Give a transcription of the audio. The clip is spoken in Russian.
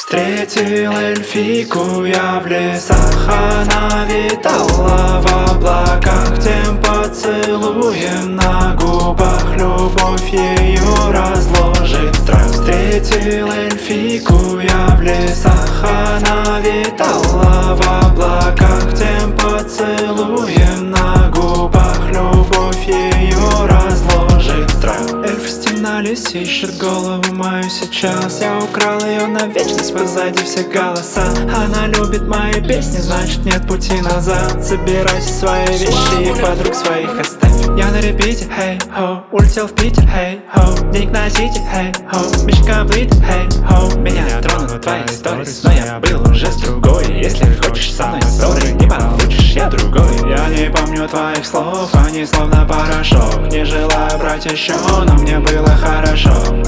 Встретил эльфийку я в лесах, она витала в облаках. Тем поцелуем на губах любовь ее разложит страх. Встретил эльфийку я в лесах, она витала в облаках. Тем поцелуем на губах любовь ее разложит страх. Эльф на лесе ищет голову мою сейчас. Я украл ее на вечность, позади все голоса. Она любит мои песни, значит нет пути назад. Собирайся свои вещи и подруг своих оставь. Я на репите, хей-хо, улетел в Питер, хей-хо. Денег носите, хей-хо, mission complete, хей-хо. Меня тронула твоя история, но я был уже с другой. Если хочешь со мной ссоры, не получишь, я другой. Я не помню твоих слов, они словно порошок. Не желаю брать еще, но мне было хорошо.